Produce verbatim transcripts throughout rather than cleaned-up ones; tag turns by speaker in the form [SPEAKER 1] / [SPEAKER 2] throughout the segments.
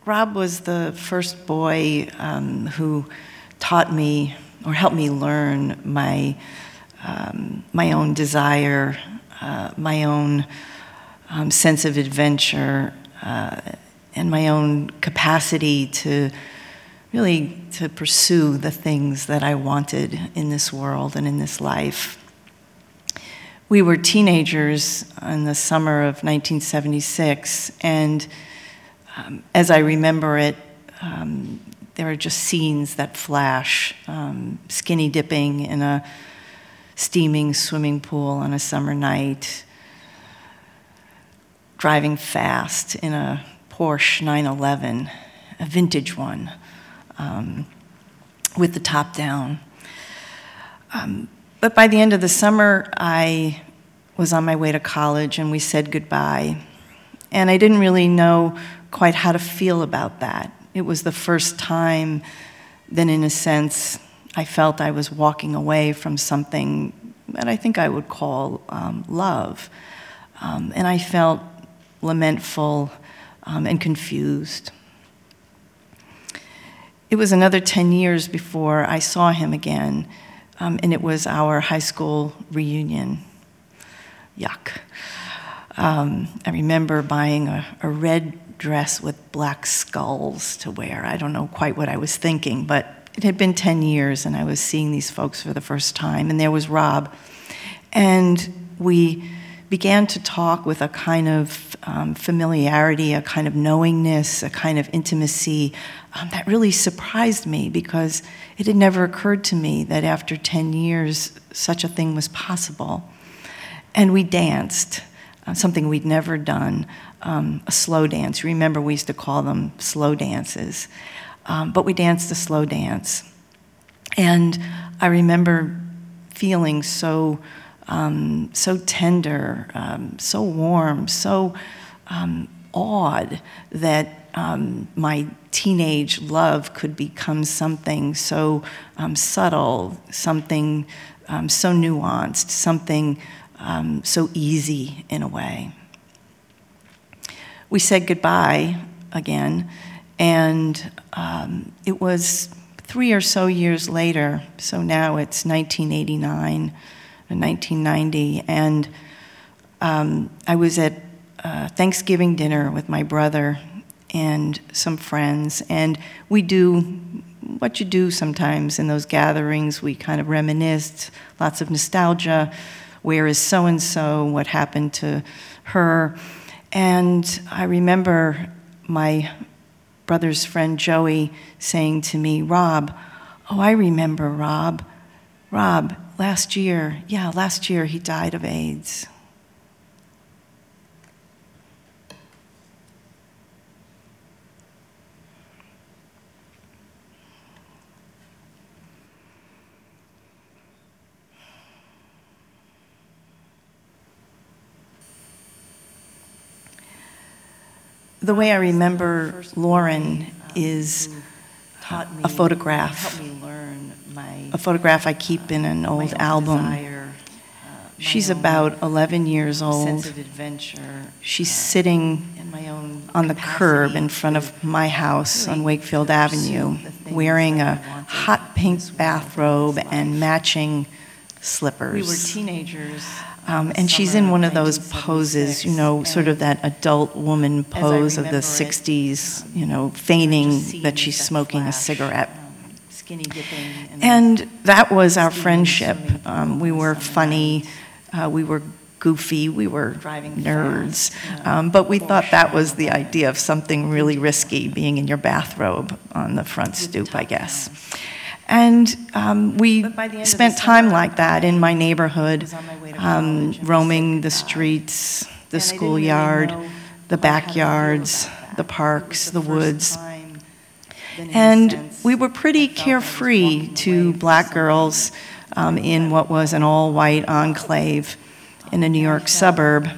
[SPEAKER 1] Rob was the first boy um, who taught me or helped me learn my um, my own desire, uh, my own um, sense of adventure, uh, and my own capacity to really to pursue the things that I wanted in this world and in this life. We were teenagers in the summer of nineteen seventy-six, and um, as I remember it, um, there are just scenes that flash, um, skinny dipping in a steaming swimming pool on a summer night, driving fast in a Porsche nine eleven, a vintage one, um, with the top down. Um, but by the end of the summer, I was on my way to college and we said goodbye. And I didn't really know quite how to feel about that. It was the first time that, in a sense, I felt I was walking away from something that I think I would call um, love. Um, and I felt lamentful um, and confused. It was another ten years before I saw him again, um, and it was our high school reunion. Yuck. Um, I remember buying a, a red dress with black skulls to wear. I don't know quite what I was thinking, but it had been ten years, and I was seeing these folks for the first time, and there was Rob. And we began to talk with a kind of um, familiarity, a kind of knowingness, a kind of intimacy um, that really surprised me, because it had never occurred to me that after ten years, such a thing was possible. And we danced, uh, something we'd never done, um, a slow dance. Remember, we used to call them slow dances. Um, but we danced a slow dance. And I remember feeling so Um, so tender, um, so warm, so um, awed that um, my teenage love could become something so um, subtle, something um, so nuanced, something um, so easy in a way. We said goodbye again, and um, it was three or so years later, so now it's nineteen eighty-nine, in nineteen ninety, and um, I was at uh, Thanksgiving dinner with my brother and some friends, and we do what you do sometimes in those gatherings. We kind of reminisce, lots of nostalgia. Where is so-and-so? What happened to her? And I remember my brother's friend Joey saying to me, Rob, oh, I remember Rob. Rob, last year, yeah, last year he died of AIDS. The way I remember Lauren is a photograph. A photograph I keep in an old album. She's about eleven years old. She's sitting on the curb in front of my house on Wakefield Avenue, wearing a hot pink bathrobe and matching slippers. We were teenagers. Um, and she's in one of those poses, you know, sort of that adult woman pose of the sixties, you know, feigning that she's smoking a cigarette. And that was our friendship. Um, we were funny, uh, we were goofy, we were nerds, um, but we thought that was the idea of something really risky, being in your bathrobe on the front stoop, I guess. And um, we spent time like that in my neighborhood, um, roaming the streets, the schoolyard, the backyards, the parks, the woods. And we were pretty carefree, two black girls um, in what was an all-white enclave in a New York suburb,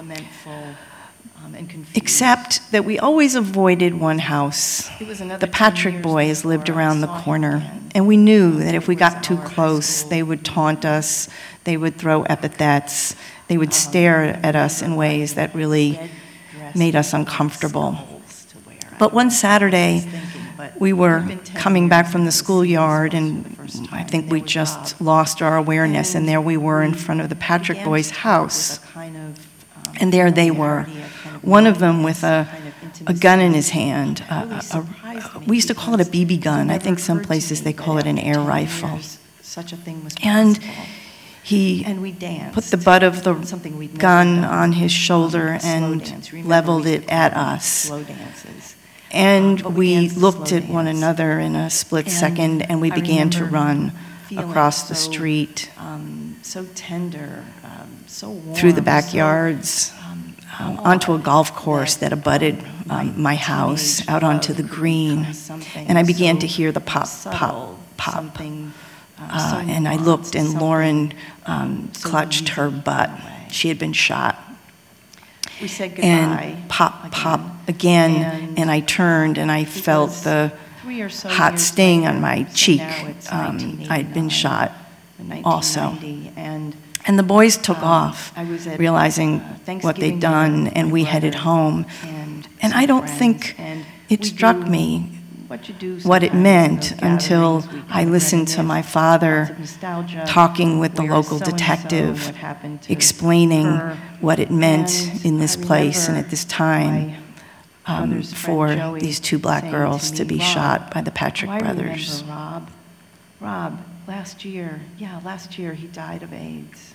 [SPEAKER 1] except that we always avoided one house. The Patrick boys lived around the corner, and we knew that if we got too close, they would taunt us, they would throw epithets, they would stare at us in ways that really made us uncomfortable. But one Saturday, we were coming back from the schoolyard, and I think we just lost our awareness, and there we were in front of the Patrick boys' house. And there they were, one of them with a, a gun in his hand. A, a, a, we used to call it a B B gun. I think some places they call it an air rifle. And he put the butt of the gun on his shoulder and leveled it at us. And we looked at one another in a split second, and we began to run across the street, so tender, so warm, through the backyards, um, onto a golf course that abutted um, my house, out onto the green. And I began to hear the pop, pop, pop. Uh, and I looked, and Lauren um, clutched her butt. She had been shot. We said goodbye. And pop, again. pop again, and, and I turned, and I felt the so hot sting on my cheek. Um, I'd been shot also. And, and the boys took um, off, at, realizing uh, what they'd done, and we headed home. And, and I don't think it struck me what, you do what it meant until I listened to my father talking with the local detective, explaining what it meant in this place and at this time um, for these two black girls to be shot by the Patrick brothers. Rob, Rob, last year, yeah, last year he died of AIDS.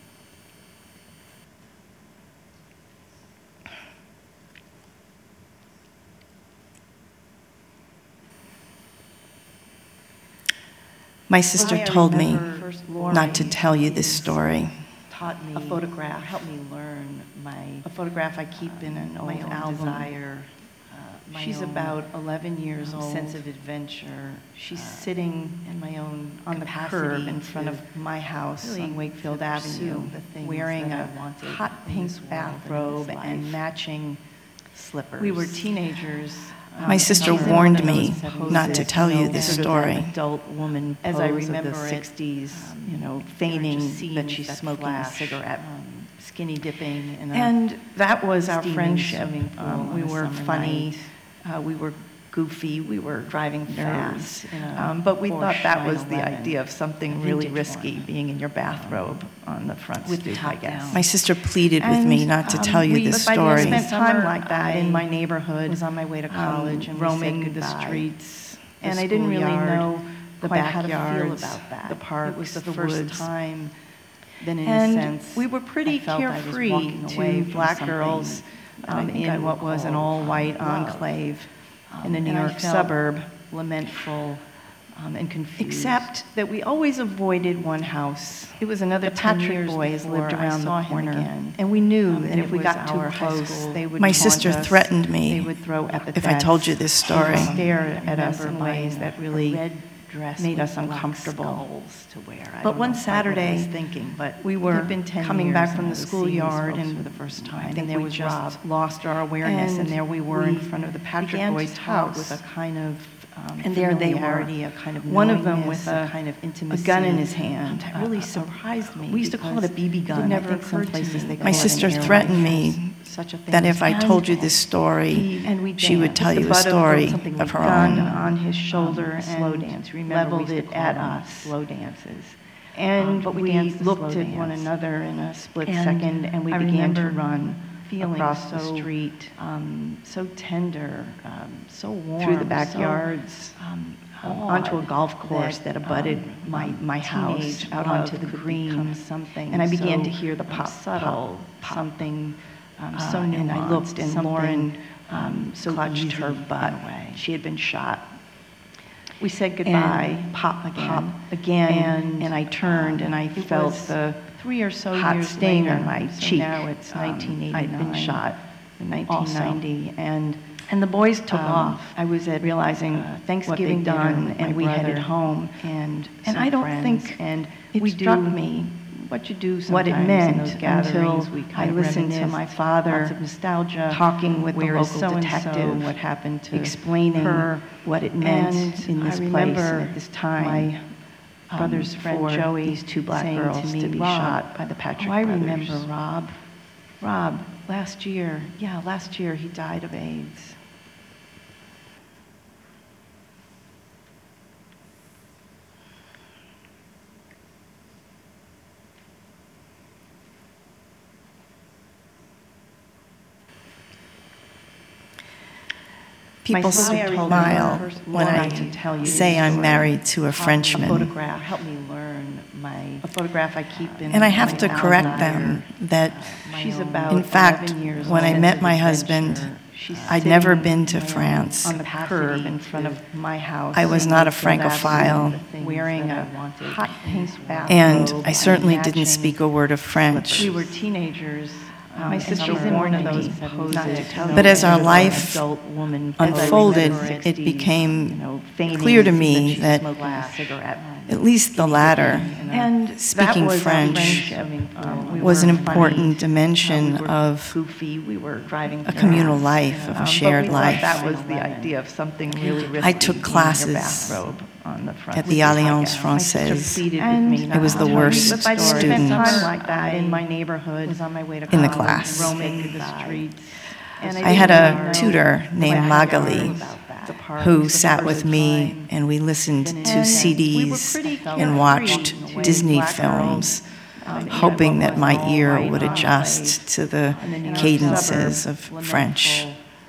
[SPEAKER 1] My sister told me not to tell you this story. Taught me a photograph. Helped me learn my a photograph I keep in an old album. Desire. Uh, She's about eleven years old. Sense of adventure. She's uh, sitting in my own on the curb in front of my house really on Wakefield Avenue, wearing a hot pink bathrobe and matching slippers. We were teenagers. Um, My sister warned me not to tell you this story. Adult woman, as I remember the sixties, um, you know, feigning that she's that smoking flash, a cigarette, um, skinny dipping, in a and that was our friendship. Um, we were funny, uh, we were goofy, we were driving fast, um, but we thought that was the idea of something really risky, being in your bathrobe on the front stoop, I guess. My sister pleaded and, with me not to um, tell you we, this story. I spent time like that in my neighborhood. Was on my way to college um, and roaming the streets, the and I didn't really know the backyards, about that. The parks, it was the, the first woods. time. Then, in and a sense, we were pretty carefree to black girls um, in what was an all-white enclave in a New York suburb, lamentful um, and confused. Except that we always avoided one house. It was another the Patrick boys lived around the corner, again. And we knew um, that if we got too close, they would. My sister us, threatened me they would throw epithets, if I told you this story. She would stare at us in ways that really made us uncomfortable. To wear. But one Saturday, thinking, but we were been coming back from the schoolyard, and for the first time, I think there we was just Rob. lost our awareness, and, and there we were we in front of the Patrick boys' house with a kind of um, and there they were, a kind of one of them with a, a kind of intimacy, a gun in his hand. That really uh, surprised me. We used to call it a B B gun. Never I think some places they call My sister threatened me that if I told you this story, he, and we she would tell you a story of, of her own. On his shoulder um, and slow dance. Remember, leveled it at us. Slow dances. And um, but we, we looked at one another in a split and second, and we I began to run across so, the street, um, so tender, um, so warm, through the backyards, so, um, um, onto a golf course that, that abutted um, my my house, out onto the green. Something, and I began so, to hear the pop, subtle, pop, something. Um, so uh, and I looked, and Lauren um, so clutched her butt. She had been shot. We said goodbye, and pop again, pop again, and, and I turned, and I felt the three or so hot years sting later, on my so cheek. Now it's um, nineteen eighty-nine. I'd been shot in nineteen ninety, also. and and the boys took um, off. I was at realizing uh, Thanksgiving done, and we headed home, and and I don't friends, think and it we struck do, me. What you do what it meant in those gatherings. We I listened to my father of nostalgia, talking with the local so detective, what happened to explaining her what it meant and in this I place and at this time. My um, brother's friend Joey, these two black girls to, me, to be Rob, shot by the Patrick oh, I brothers. I remember Rob. Rob, last year, yeah, last year he died of AIDS. People smile when I say I'm married to a Frenchman.
[SPEAKER 2] A photograph helped me learn my a photograph I keep in.
[SPEAKER 1] And I have to correct them that,
[SPEAKER 2] she's about
[SPEAKER 1] in fact, when I met my husband, I'd never been to France.
[SPEAKER 2] On the curb in front of my house.
[SPEAKER 1] I was not a Francophile,
[SPEAKER 2] wearing a hot pink bathrobe.
[SPEAKER 1] and I certainly didn't speak a word of French.
[SPEAKER 2] We were teenagers. Um, my sister was one of those poses.
[SPEAKER 1] But as our life unfolded, it became clear to me that at least the latter,
[SPEAKER 2] and
[SPEAKER 1] speaking French, was an important dimension of a communal life, of a shared life.
[SPEAKER 2] That was the idea of something really risky.
[SPEAKER 1] I took classes at the Alliance Française. It was the worst student
[SPEAKER 2] like that in my neighborhood,
[SPEAKER 1] in the class.
[SPEAKER 2] roaming the streets.
[SPEAKER 1] I had a tutor named Magali who sat with me, and we listened to C Ds and watched Disney films, hoping that my ear would adjust to the cadences of French.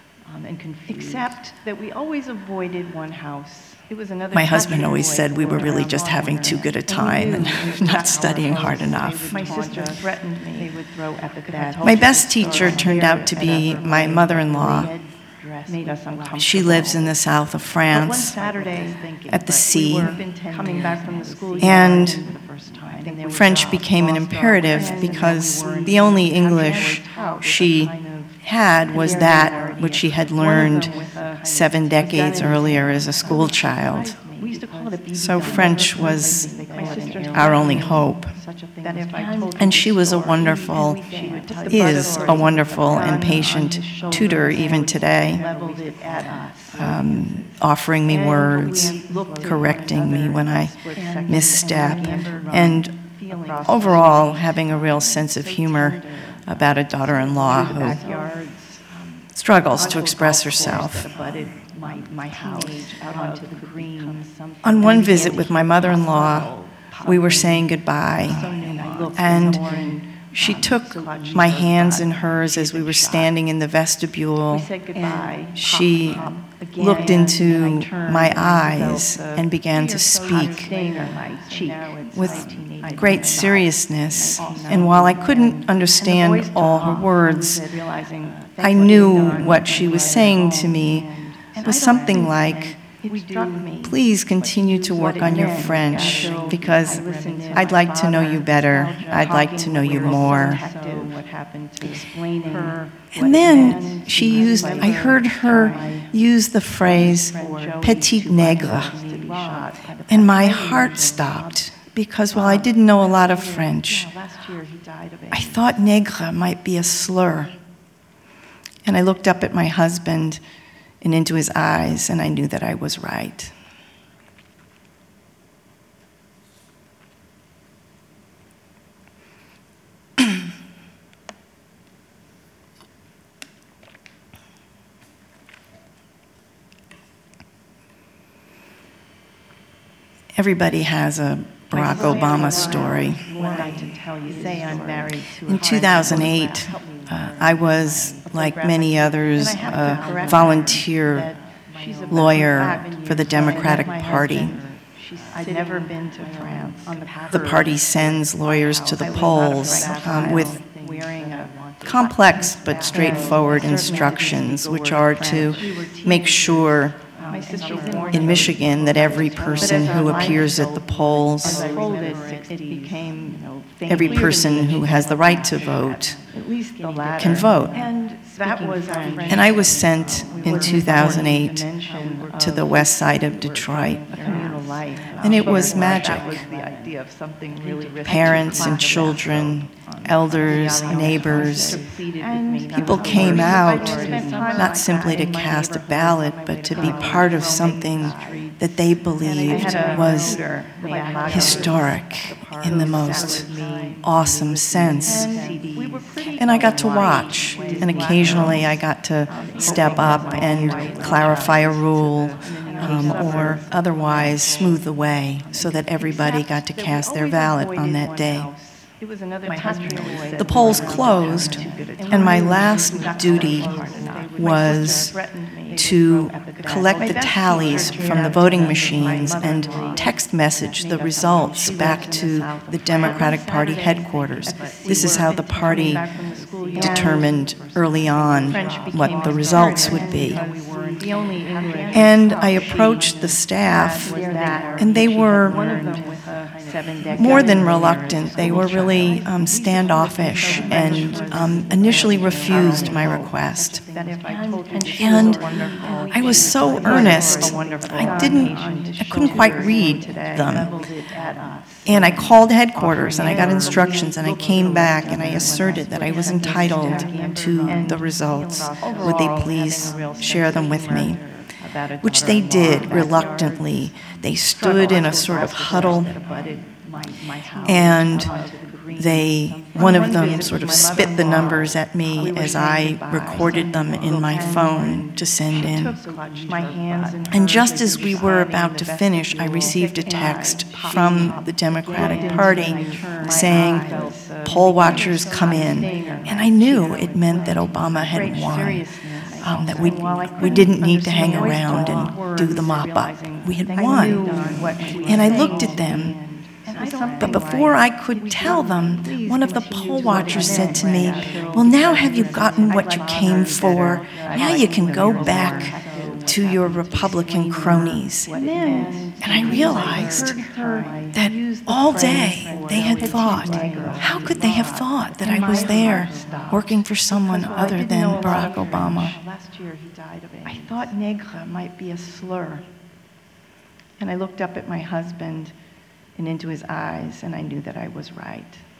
[SPEAKER 2] Except that we always avoided one house. It was another
[SPEAKER 1] My husband always said we were really just having too good a time and not studying hard enough.
[SPEAKER 2] My sister threatened me they would throw epithets.
[SPEAKER 1] My best teacher turned out to be my mother-in-law.
[SPEAKER 2] Made us uncomfortable.
[SPEAKER 1] She lives in the south of
[SPEAKER 2] But one
[SPEAKER 1] France,
[SPEAKER 2] Saturday,
[SPEAKER 1] at the sea,
[SPEAKER 2] coming back from the school
[SPEAKER 1] and
[SPEAKER 2] for the first time.
[SPEAKER 1] French became an imperative because the only English she had was that which she had learned seven decades earlier as a school child. So French was our only hope. And she was a wonderful, is a wonderful and patient tutor even today, um, offering me words, correcting me when I misstep, and overall having a real sense of humor about a daughter-in-law who struggles to express herself. On one visit with my mother-in-law, we were saying goodbye, and she took my hands in hers as we were standing in the vestibule. She looked into my eyes and began to speak with great seriousness. And while I couldn't understand all her words, I knew what she was saying to me was something like, "Please continue to work on your French, because I'd like to know you better. I'd like to know you more." And then she used, I heard her use the phrase "petit nègre," and my heart stopped, because while I didn't know a lot of French, I thought nègre might be a slur. And I looked up at my husband and into his eyes, and I knew that I was right. Everybody has a Barack Obama story. In two thousand eight, uh, I was, like many others, a volunteer lawyer for the Democratic Party.
[SPEAKER 2] I'd never been to France.
[SPEAKER 1] The party sends lawyers to the polls um, with complex but straightforward instructions, which are to make sure in Michigan that every person who appears at the polls, every person who has the right to vote, can vote. And I was sent in two thousand eight to the west side of Detroit, and it was magic. Parents and children, elders, neighbors, people came out not simply to cast a ballot, but to be part of something that they believed was historic in the most awesome sense. And I got to watch, and occasionally I got to step up and clarify a rule, um, or otherwise smooth the way so that everybody got to cast their ballot on that day. The polls closed, and my last duty was to collect the tallies from the voting machines and text message the results back to the Democratic Party headquarters. This is how the party determined early on what the results would be. And I approached the staff, and they were more than reluctant. They were really um, standoffish and um, initially refused my request. And I was so earnest, I didn't, I couldn't quite read them. And I called headquarters and I got instructions and I came back and I asserted that I was entitled to the results. Would they please share them with me? Which they did reluctantly. They stood in a sort of huddle and they, one of them sort of spit the numbers at me as I recorded them in my phone to send in. And just as we were about to finish, I received a text from the Democratic Party saying, "Poll watchers come in." And I knew it meant that Obama had won, um, that we, we didn't need to hang around and do the mop-up. We had won. And I looked at them. But before I could tell them, one of the poll watchers said to me, "Well, now have you gotten what you came for? Now you can go back to your Republican cronies." And I realized that all day they had thought, how could they have thought that I was there working for someone other than Barack Obama?
[SPEAKER 2] I thought nègre might be a slur. And I looked up at my husband and into his eyes, and I knew that I was right.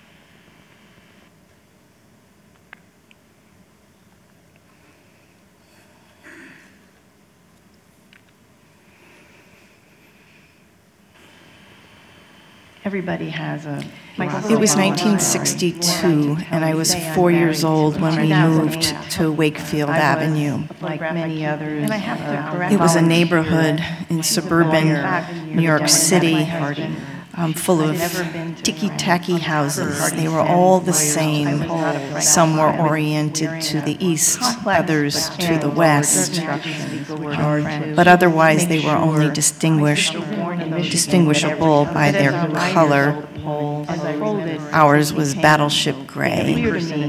[SPEAKER 2] Everybody has a...
[SPEAKER 1] It was nineteen sixty-two, and I was four years old when we moved to Wakefield Avenue.
[SPEAKER 2] Like many others, uh,
[SPEAKER 1] it was a neighborhood in suburban New York City, um, full of ticky-tacky houses. They were all the same. Some were oriented to the east, others to the west. Um, but otherwise, they were only distinguished, distinguishable by their color. Ours was battleship gray.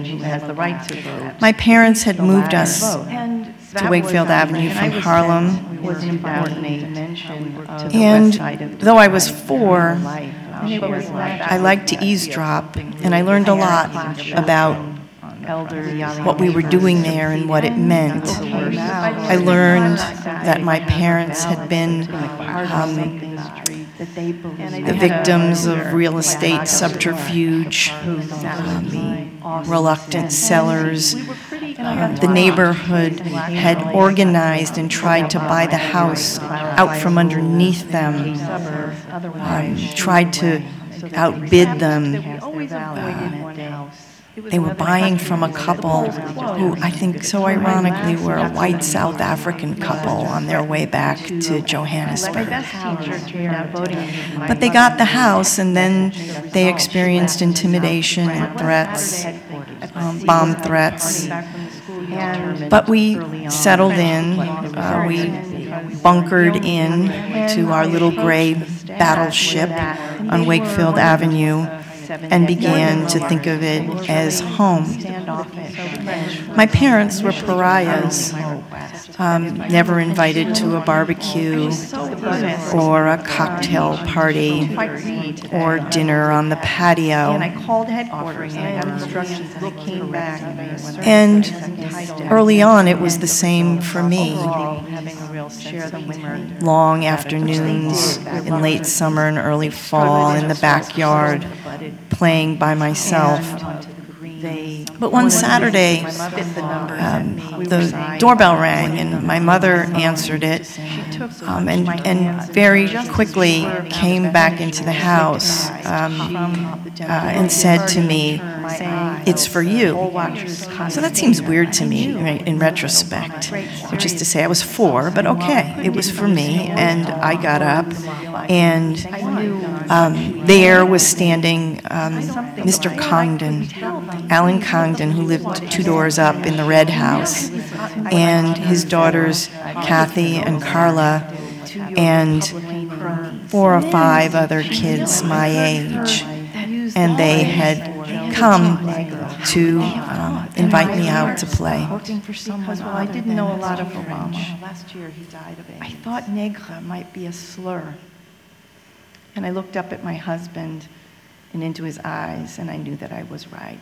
[SPEAKER 1] My parents had moved us to Wakefield Avenue from Harlem. And though I was four, I liked to eavesdrop, and I learned a lot about what we were doing there and what it meant. I learned that my parents had been um, the victims of real estate subterfuge, um, reluctant sellers. Um, the neighborhood had organized and tried to buy the house out from underneath them, um, tried to outbid them. Uh, They were buying from a couple who I think so ironically were a white South African couple on their way back to Johannesburg. But they got the house, and then they experienced intimidation and threats, um, bomb threats. But we settled in. Uh, we bunkered in to our little gray battleship on Wakefield Avenue and began to think of it as home. My parents were pariahs, um, never invited to a barbecue or a cocktail party or dinner on the patio.
[SPEAKER 2] And I called headquarters and I got instructions and I came back.
[SPEAKER 1] And early on it was the same for me. Long afternoons in late summer and early fall in the backyard, playing by myself. But one Saturday, um, the doorbell rang, and my mother answered it, um, and, and very quickly came back into the house um, uh, and said to me, "It's for you." So that seems weird to me, right, in retrospect, which is to say I was four, but okay, it was for me, and I got up, and um, there was standing um, Mister Congdon, Alan Congdon, who lived two doors up in the Red House, and his daughters, Kathy and Carla, and four or five other kids my age. And they had come to um, invite me out to play.
[SPEAKER 2] Because, well, I didn't know a lot of Obama. Last year he died of AIDS. I thought nègre might be a slur. And I looked up at my husband and into his eyes, and I knew that I was right.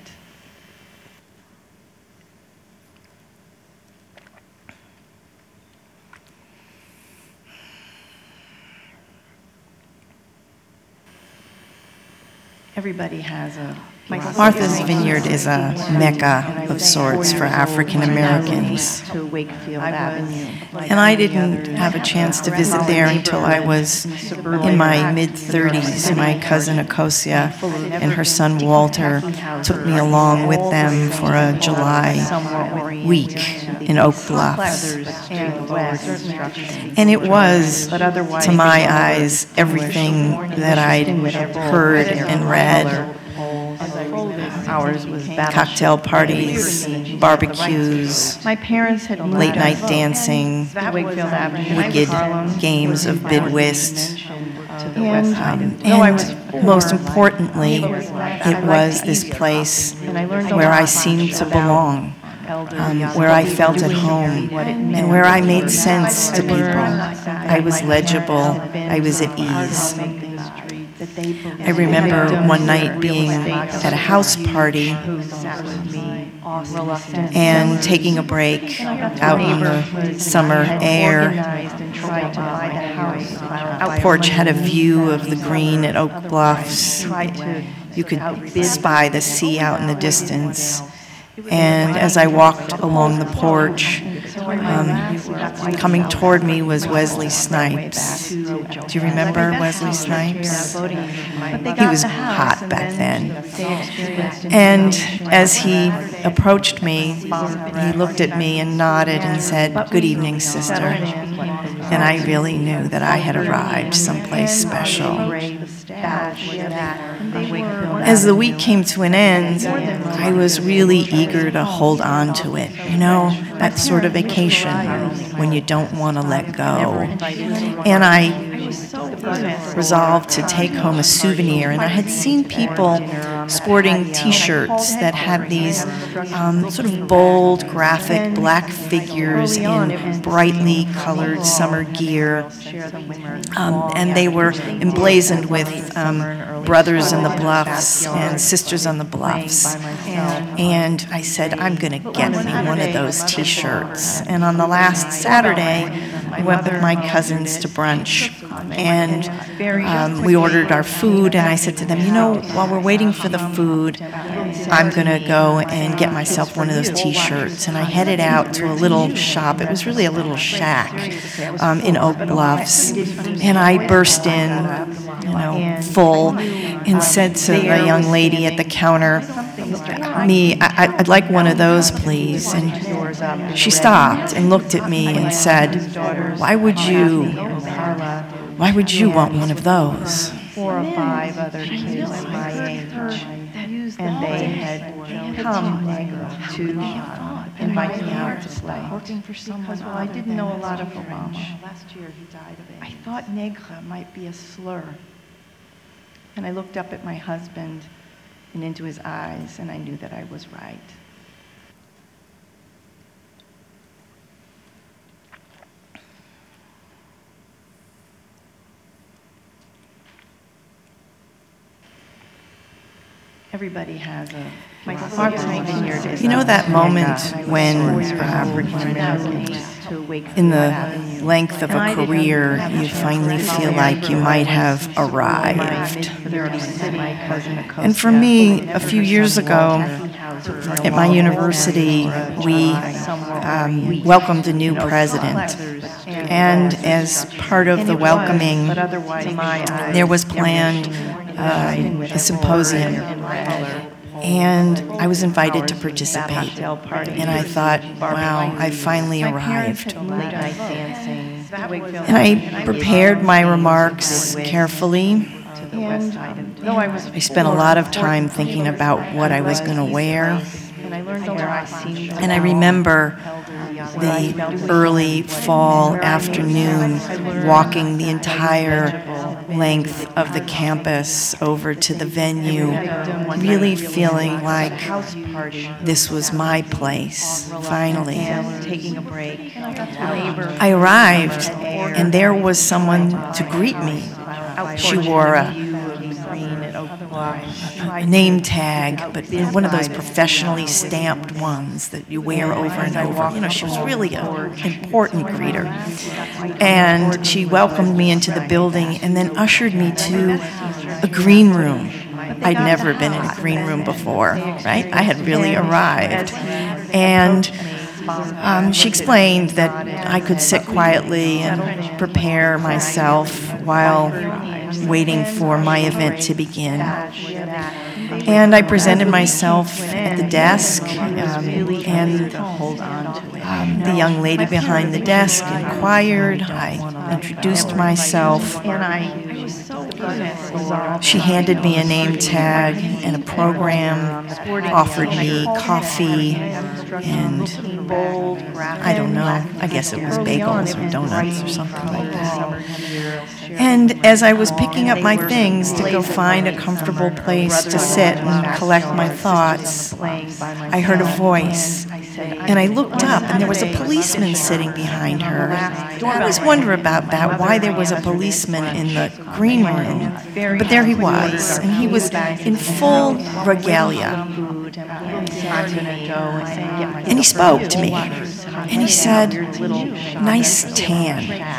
[SPEAKER 2] Everybody has a...
[SPEAKER 1] Martha's Vineyard is a mecca of sorts for African Americans.
[SPEAKER 2] To Wakefield Avenue.
[SPEAKER 1] And I didn't have a chance to visit there until I was in my mid-thirties. My cousin Akosia and her son Walter took me along with them for a July week in Oak Bluffs. And it was, to my eyes, everything that I'd heard and read.
[SPEAKER 2] Ours was
[SPEAKER 1] cocktail parties, barbecues,
[SPEAKER 2] my parents had moved
[SPEAKER 1] late night dancing,
[SPEAKER 2] Wakefield Avenue,
[SPEAKER 1] wicked games of bid whist.
[SPEAKER 2] And,
[SPEAKER 1] Um, and most importantly, it was this place where I seemed to belong, um, where I felt at home, and where I made sense to people. I was legible, I was at ease. I remember one night being at a house party and taking a break out in the summer air. Our porch had a view of the green at Oak Bluffs. You could spy the sea out in the distance. And as I walked along the porch, um, coming toward me was Wesley Snipes. Do you remember Wesley Snipes? He was hot back then. And as he approached me, he looked at me and nodded and said, "Good evening, sister." And I really knew that I had arrived someplace special. As the week came to an end, I was really eager to hold on to it. You know, that sort of vacation when you don't want to let go. And I resolved to take home a souvenir, and I had seen people sporting T-shirts that had these um, sort of bold, graphic black figures in brightly colored summer gear, um, and they were emblazoned with um, brothers in the bluffs and sisters on the bluffs. And I said, I'm going to get me one of those T-shirts. And on the last Saturday, I went with my cousins to brunch, and um, we ordered our food, and I said to them, you know, while we're waiting for the food, I'm going to go and get myself one of those T-shirts. And I headed out to a little shop. It was really a little shack um, in Oak Bluffs. And I burst in, you know, full, and said to the young lady at the counter, me, I, I'd like one of those, please. And she stopped and looked at me and said, why would you, why would you want one of those?
[SPEAKER 2] Four or five other kids my age, and they had come to uh, invite me out to play. Because, well, I didn't know a lot of Obama. Last year he died of AIDS. I thought nègre might be a slur. And I looked up at my husband and into his eyes, and I knew that I was right. Everybody has a...
[SPEAKER 1] You know that moment when, um, in the length of a career, you finally feel like you might have arrived. And for me, a few years ago, at my university, we um, welcomed a new president. And as part of the welcoming, there was planned uh, a symposium. And I was invited to participate. And I thought, wow, I finally arrived. And I prepared my remarks carefully. I spent a lot of time thinking about what I was going to wear. And I remember the early fall afternoon, walking the entire length of the campus over to the venue, really feeling like this was my place, finally.
[SPEAKER 2] Taking a break.
[SPEAKER 1] I arrived, and there was someone to greet me. She wore a a name tag, but one of those professionally stamped ones that you wear over and over. You know, she was really an important greeter. And she welcomed me into the building and then ushered me to a green room. I'd never been in a green room before, right? I had really arrived. And Um, she explained that I could sit quietly and prepare myself while waiing for my event to begin. And I presented myself at the desk, um, and um, the young lady behind the desk inquired. I introduced myself. She handed me a name tag and a program, offered me coffee, and I don't know, I guess it was bagels or donuts or something like that. And as I was picking up my things to go find a comfortable place to sit and collect my thoughts, I heard a voice. And I looked up, and there was a policeman sitting behind her. I always wonder about that, why there was a policeman in the green room. But there he was, and he was in full regalia. And he spoke to me, and he said, "Nice tan."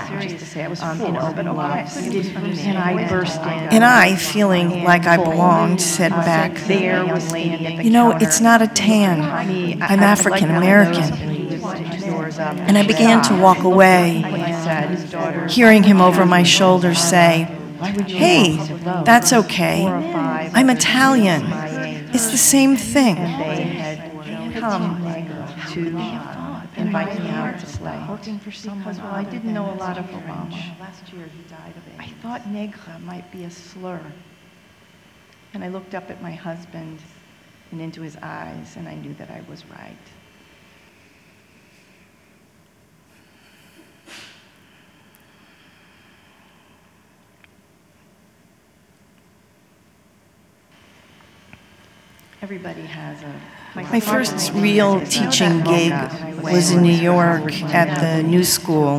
[SPEAKER 1] And I, feeling like I belonged, said back, "You know, it's not a tan. I'm African American." And I began to walk away, hearing him over my shoulder say, "Hey, that's okay. I'm Italian. It's the same thing."
[SPEAKER 2] Come to invite me out to play. Because, well, I didn't know a lot of Obama. Last year he died of it. I thought negre might be a slur. And I looked up at my husband and into his eyes, and I knew that I was right. Everybody has a...
[SPEAKER 1] My first real teaching gig was in New York at the New School.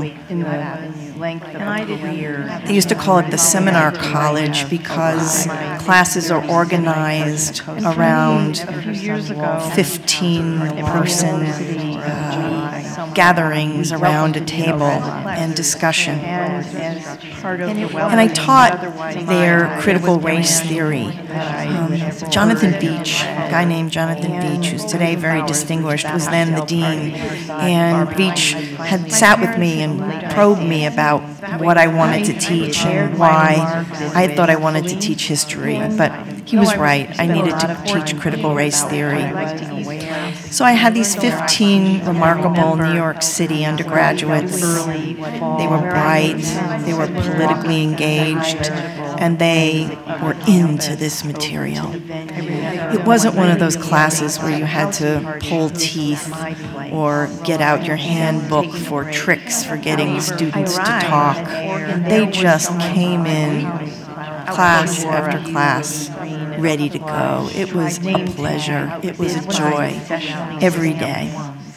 [SPEAKER 1] They used to call it the Seminar College because classes are organized around fifteen-person uh, gatherings around a table and discussion. And I taught their critical race theory. Um, Jonathan Beach, a guy named Jonathan Beach, who's today very distinguished, was then the dean. And Beach had sat with me and probed me about what I wanted to teach and why I thought I wanted to teach history. But he was right. I needed to teach critical race theory. So I had these fifteen remarkable New York City undergraduates. They were bright, they were politically engaged, and they were into this material. It wasn't one of those classes where you had to pull teeth or get out your handbook for tricks for getting students to talk. They just came in class after class, ready to go. It was a pleasure. It was a joy every day.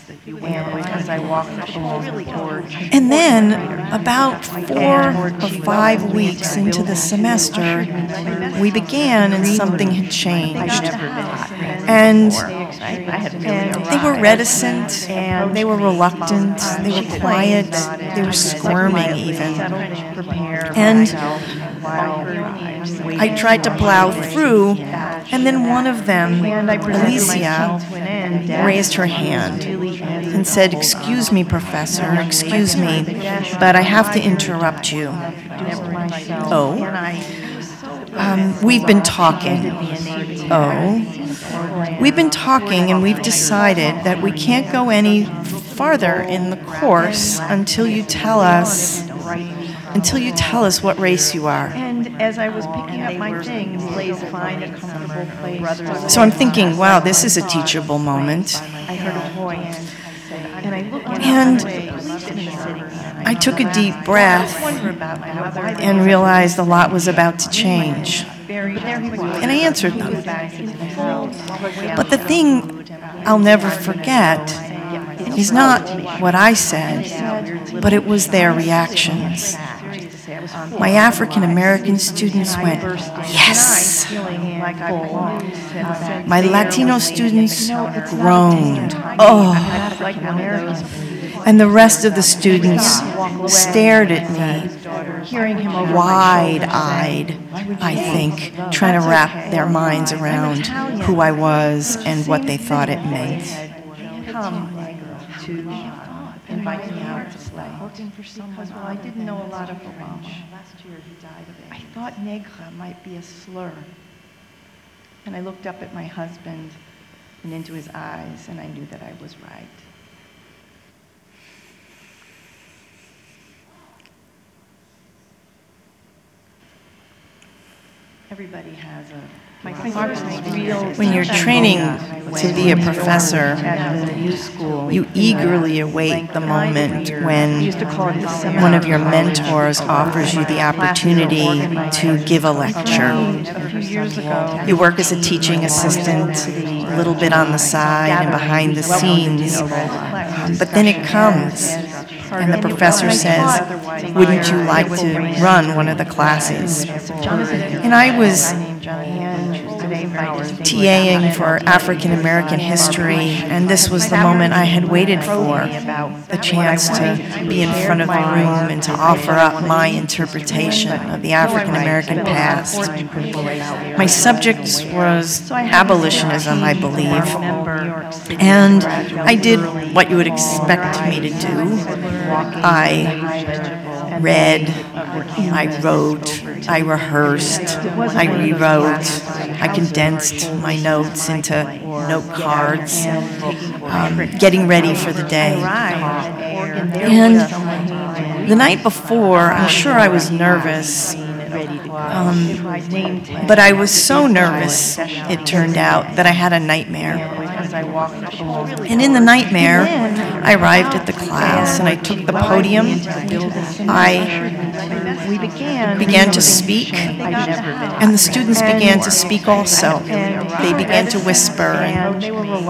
[SPEAKER 1] And then, about four or five weeks into the semester, we began and something had changed. And they were reticent, they were reluctant, they were quiet, they were squirming even. And I tried to plow through, and then one of them, Alicia, raised her hand and said, "Excuse me, Professor, excuse me, but I have to interrupt you." "Oh?" Um, "we've been talking." "Oh?" "We've been talking, and we've decided that we can't go any farther in the course until you tell us until you tell us what race you are."
[SPEAKER 2] And as I was picking up my things, please find a comfortable place.
[SPEAKER 1] So I'm thinking, wow, this is a teachable moment.
[SPEAKER 2] I heard a voice. And I looked
[SPEAKER 1] And I took a deep breath and realized a lot was about to change. And I answered them. But the thing I'll never forget is not what I said, but it was their reactions. My African American students went, yes. My Latino students groaned, oh. And the rest of the students stared at me, wide-eyed, I think, trying to wrap their minds around who I was and what they thought it meant.
[SPEAKER 2] Come to invite me out to play. Because, well, I didn't know a lot of French. I thought nègre might be a slur. And I looked up at my husband and into his eyes, and I knew that I was right. Everybody has a... My first real...
[SPEAKER 1] When you're training to be a professor, you eagerly await the moment when one of your mentors offers you the opportunity to give a lecture. You work as a teaching assistant, a little bit on the side and behind the scenes, but then it comes, and the professor says, wouldn't you like to run one of the classes? And I was TAing for African American history, and this was the moment I had waited for, the chance to be in front of the room and to offer up my interpretation of the African American past. My subject was abolitionism, I believe, and I did what you would expect me to do. I read, I wrote, I rehearsed, I rewrote, I condensed my notes into note cards, um, getting ready for the day. And the night before, I'm sure I was nervous, um, but I was so nervous, it turned out, that I had a nightmare. And in the nightmare, I arrived at the class and I took the podium. I began to speak, and the students began to speak also. They began to whisper and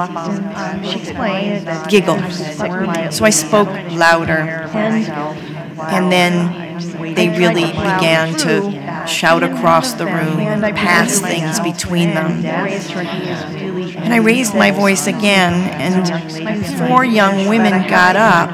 [SPEAKER 1] giggle. So I spoke louder, and then they really began to shout across the room, pass things between them. And I raised my voice again, and four young women got up,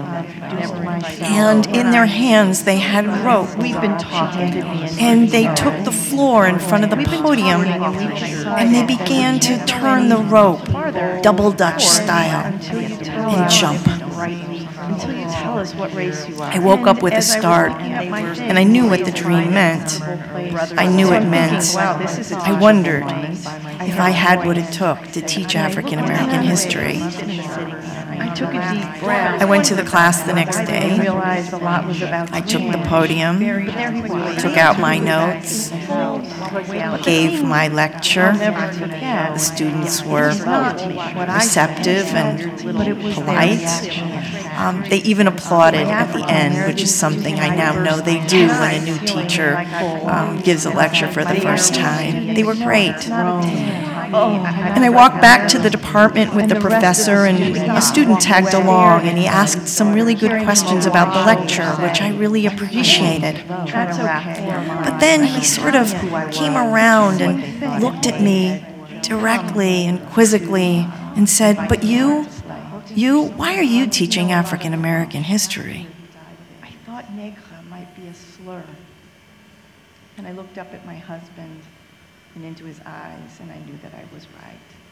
[SPEAKER 1] and in their hands they had rope. And they took the floor in front of the podium, and they began to turn the rope, double Dutch style, and jump.
[SPEAKER 2] Until you tell us what race you are.
[SPEAKER 1] I woke up with a start, and I knew what the dream meant. I knew it meant, I wondered if I had what it took to teach African American history.
[SPEAKER 2] I took a deep breath.
[SPEAKER 1] I went to the class the next day.
[SPEAKER 2] Realized a lot was about
[SPEAKER 1] I took the podium, took out my notes, gave my lecture. The students were receptive and polite. Um, they even applauded at the end, which is something I now know they do when a new teacher um, gives a lecture for the first time. They were great. And I walked back to the department with the professor, and a student tagged along, and he asked some really good questions about the lecture, which I really appreciated. But then he sort of came around and looked at me directly and quizzically and said, "But you, you, why are you teaching African American history?"
[SPEAKER 2] I thought nègre might be a slur. And I looked up at my husband and into his eyes, and I knew that I was right.